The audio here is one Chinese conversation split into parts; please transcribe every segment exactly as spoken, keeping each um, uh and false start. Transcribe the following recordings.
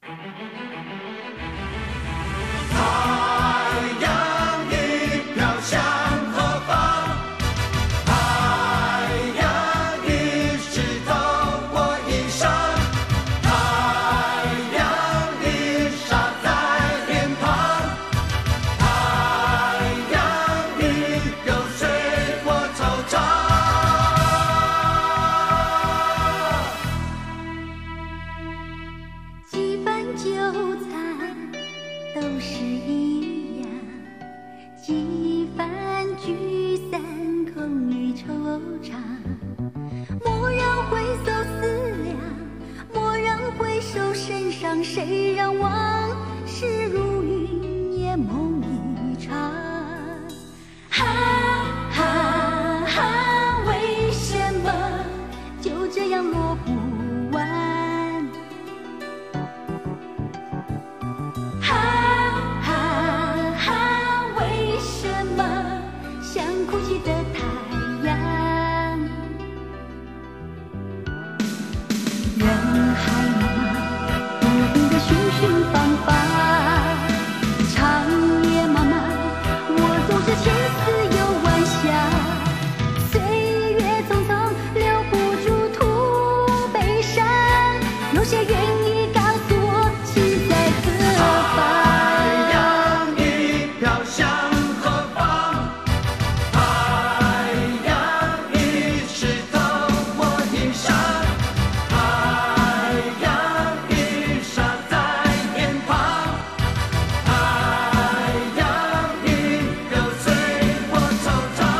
谁让往事如云烟梦一场？哈哈哈，为什么就这样落不完？哈哈哈，为什么像哭泣的太阳？人海茫茫，寻寻访访，长夜漫漫，我总是千思又万想。岁月匆匆，留不住土悲伤。有些愿意告诉我，心在何方？ 太阳已飘向何方？太阳已湿透我衣裳。太阳已洒在脸庞，太阳已揉碎我惆怅。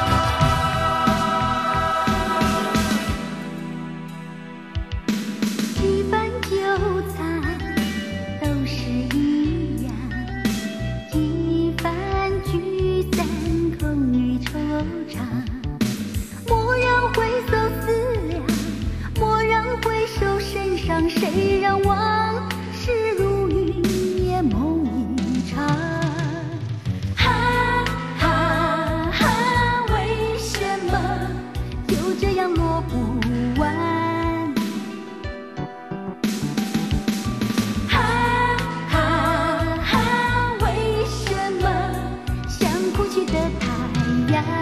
几番纠缠都是一样，几番聚散空余惆怅。蓦然回首思量，蓦然回首身上，谁让往事如云烟梦一场？哈哈哈，为什么就这样落不完？哈哈哈，为什么像哭泣的太阳？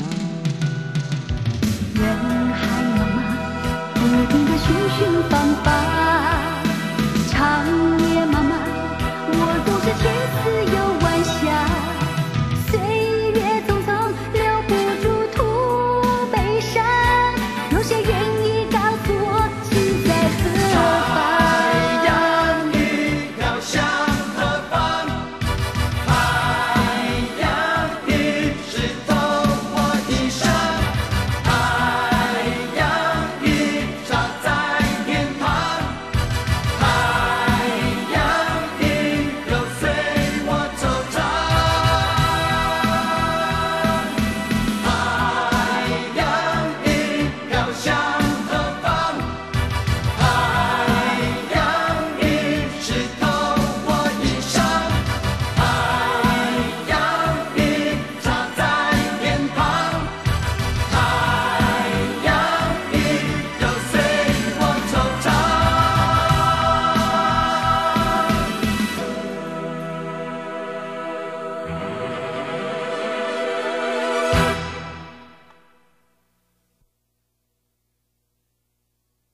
人海茫茫，不停地寻寻访访。